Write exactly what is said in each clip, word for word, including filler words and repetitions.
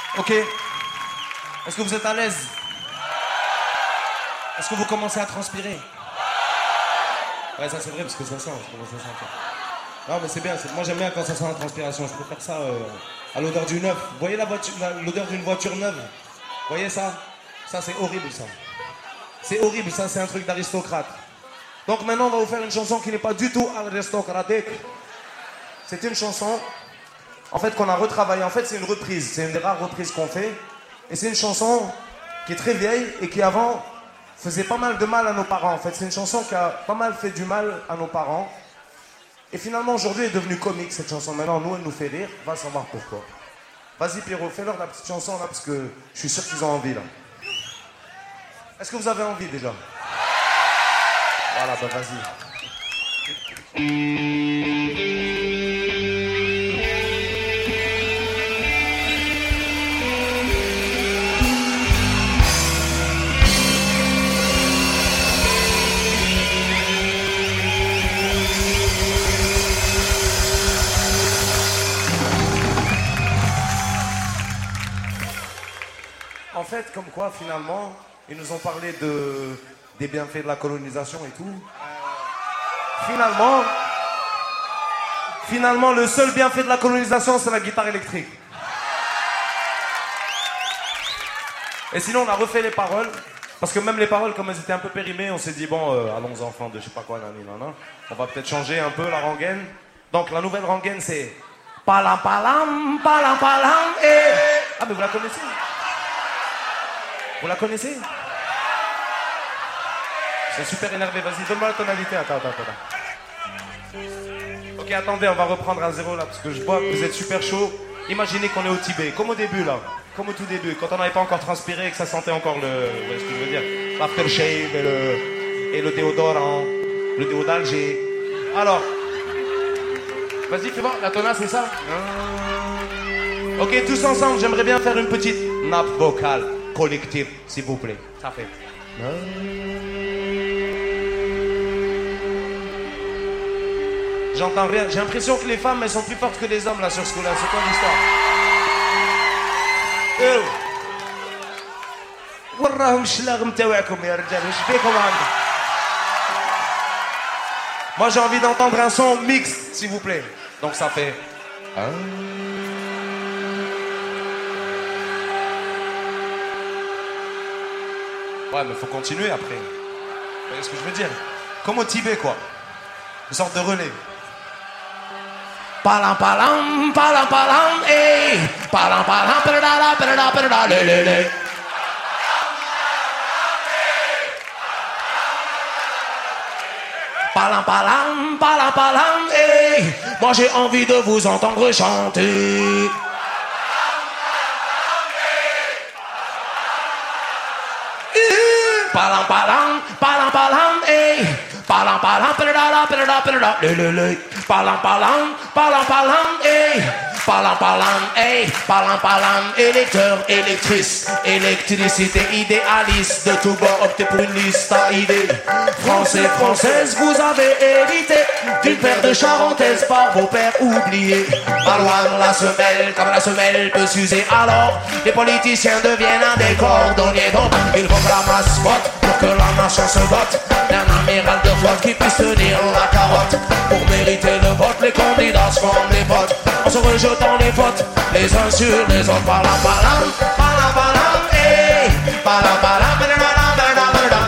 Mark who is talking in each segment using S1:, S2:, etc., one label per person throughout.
S1: Ok. Est-ce que vous êtes à l'aise? Est-ce que vous commencez à transpirer? Ouais, ça c'est vrai parce que ça sent, je commence à sentir. Non mais c'est bien, c'est... moi j'aime bien quand ça sent la transpiration, je préfère ça euh, à l'odeur du neuf. Vous voyez la voiture, la, l'odeur d'une voiture neuve? Vous voyez ça? Ça c'est horrible ça. C'est horrible, ça c'est un truc d'aristocrate. Donc maintenant on va vous faire une chanson qui n'est pas du tout aristocratique. C'est une chanson, en fait, qu'on a retravaillée. En fait c'est une reprise, c'est une des rares reprises qu'on fait. Et c'est une chanson qui est très vieille et qui avant faisait pas mal de mal à nos parents. En fait c'est une chanson qui a pas mal fait du mal à nos parents. Et finalement, aujourd'hui, elle est devenue comique, cette chanson. Maintenant, nous, elle nous fait rire. On va savoir pourquoi. Vas-y, Pierrot, fais-leur la petite chanson, là, parce que je suis sûr qu'ils ont envie, là. Est-ce que vous avez envie, déjà? Voilà, bah, vas-y. En fait, comme quoi, finalement, ils nous ont parlé de, des bienfaits de la colonisation et tout. Finalement, finalement, le seul bienfait de la colonisation, c'est la guitare électrique. Et sinon, on a refait les paroles, parce que même les paroles, comme elles étaient un peu périmées, on s'est dit, bon, euh, allons enfants de je sais pas quoi, nan, nan, nan, on va peut-être changer un peu la rengaine. Donc, la nouvelle rengaine, c'est... Palam, palam, palam, palam, et... Ah, mais vous la connaissez? Vous la connaissez? C'est super énervé, vas-y, donne-moi la tonalité. Attends, attends, attends. Ok, attendez, on va reprendre à zéro là, parce que je vois que vous êtes super chaud. Imaginez qu'on est au Tibet, comme au début là, comme au tout début, quand on n'avait pas encore transpiré et que ça sentait encore le... Vous voyez ce que je veux dire? L'aftershave et le... et le déodorant, le déo d'Alger. Alors, vas-y, fais voir, la tona, c'est ça? Ok, tous ensemble, j'aimerais bien faire une petite nappe vocale collective, s'il vous plaît. Ça fait. J'entends rien. J'ai l'impression que les femmes, elles sont plus fortes que les hommes là sur ce coup-là. C'est quoi l'histoire? Moi j'ai envie d'entendre un son mixte, s'il vous plaît. Donc ça fait... Ouais, mais faut continuer après. Vous voyez ce que je veux dire? Comme au Tibet, quoi. Une sorte de relais. Palam palam, palam palam, eh. Palam palam, perda perda perda, le le le. Palam palam, palam palam, eh. Moi j'ai envie de vous entendre chanter. Palam palam, palam palam, eh. Palam palam, perda perda perda, le le le. Palam palam, palam palam, eh. Palam palam, eh. Palam palam, électeur, électrice, électricité, idéaliste, de tout bord optez pour une liste à idées. Français, française, vous avez hérité d'une paire de charentaises par vos pères oubliés. Malouane la semelle, comme la semelle peut s'user, alors les politiciens deviennent un des cordonniers. Donc il faut que la masse vote pour que la nation se vote d'un amiral de flotte qui puisse tenir la carotte. Pour mériter le vote, les candidats se font des potes en se rejetant les votes les uns sur les autres. Palam palam, palam palam, eh. Palam palam, palam palam, palam.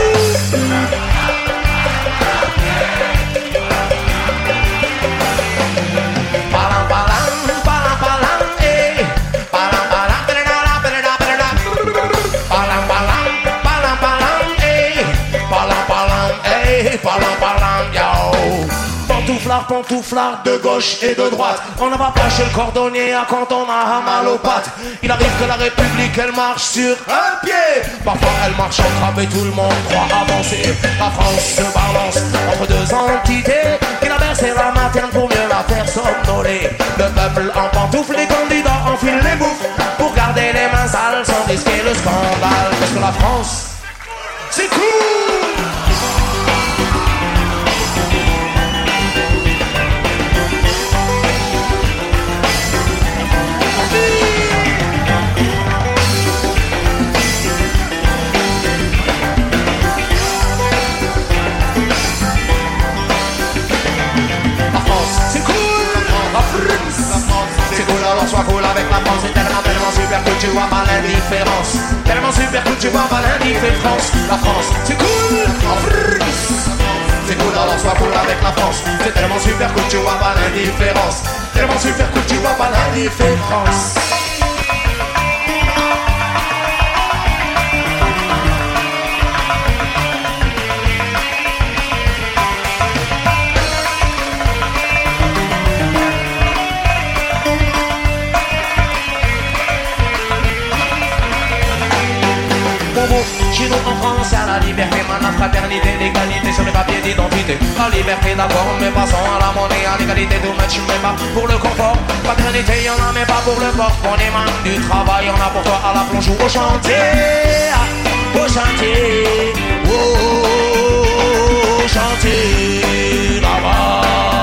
S1: Palam palam, palam palam, eh. Palam palam, palam palam, palam palam, palam palam, eh. Palam palam, eh. Palam palam, yo. Pantouflard, pantouflard, de gauche et de droite. On ne va pas chez le cordonnier à quand on a mal aux pattes. Il arrive que la République, elle marche sur un pied. Parfois elle marche en crabe et tout le monde croit avancer. La France se balance entre deux entités. Il a versé la materne pour mieux la faire somnoler. Le peuple en pantoufle, les candidats enfilent les bouffes pour garder les mains sales sans risquer le scandale. Parce que la France, c'est cool.
S2: l'indifférence. Tellement super cool, tu vois pas l'indifférence. La France, c'est cool, en France. C'est cool, alors sois cool avec la France. C'est tellement super cool, tu vois pas l'indifférence. Tellement super cool, tu vois pas l'indifférence. Chez nous en France, à la liberté, la fraternité, l'égalité sur les papiers d'identité. La liberté d'abord, mais passons à la monnaie, à l'égalité tout match, mais pas pour le confort. Fraternité, y'en a, mais pas pour le corps. On est man du travail, y'en a pour toi à la plonge ou au chantier. Au chantier, au chantier, là-bas.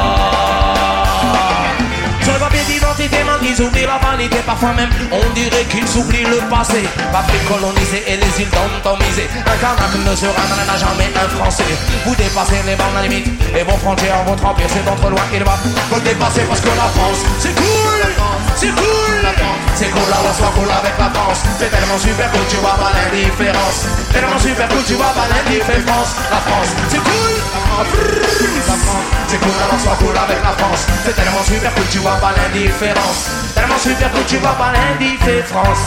S2: Sur le papier d'identité, man, ils oublient la vanité. Parfois même, on dirait qu'ils oublient le passé. L'Afrique colonisée et les îles d'entomisées. Un Kanak ne sera n'a jamais un Français. Vous dépassez les bornes à limite et vos frontières, votre empire, c'est d'entre loin qu'il va. Vous dépasser parce que la France, c'est cool, c'est cool, c'est cool, alors sois cool avec la France. C'est tellement super cool, tu vois pas l'indifférence. Tellement super cool, tu vois pas l'indifférence. La France, c'est cool, c'est cool, alors sois cool avec la France. C'est tellement super cool, tu vois pas l'indifférence. Tellement super cool, tu vois pas l'indifférence.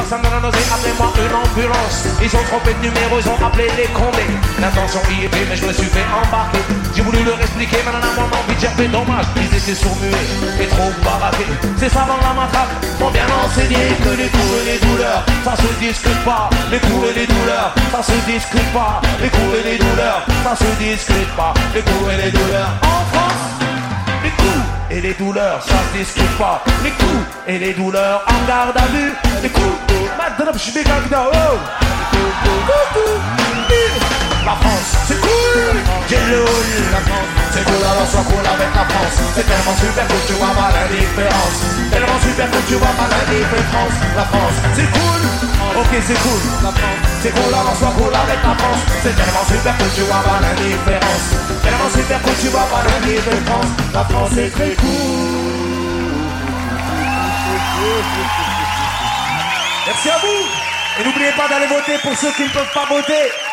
S2: ça me donne la nausée, appelez-moi une ambulance. Ils ont trompé de numéro, ils ont appelé les condés. L'intention y était, mais je me suis fait embarquer. J'ai voulu leur expliquer, mais maintenant mon envie de gerber, dommage. Ils étaient sourds-muets et trop baraqués. C'est ça dans la matraque, m'ont bien enseigné que les coups et les douleurs, ça se discute pas. Les coups et les douleurs, ça se discute pas. Les coups et les douleurs, ça se discute pas. Les coups et les douleurs en France. Les coups et les douleurs, ça se discute pas. Les coups et les douleurs en garde à vue. Les coups, maintenant je suis la France, c'est cool, j'ai le haut, la France, c'est cool, alors sois cool avec la France. C'est tellement super que tu vois pas l'indifférence. Tellement super que tu vois pas l'indifférence. La France, c'est cool, ok c'est cool. La France, c'est cool, alors sois cool avec la France. C'est tellement super que tu vois pas l'indifférence. Tellement super que tu vois pas l'indifférence. La France est très cool. Merci à vous. Et n'oubliez pas d'aller voter pour ceux qui ne peuvent pas voter.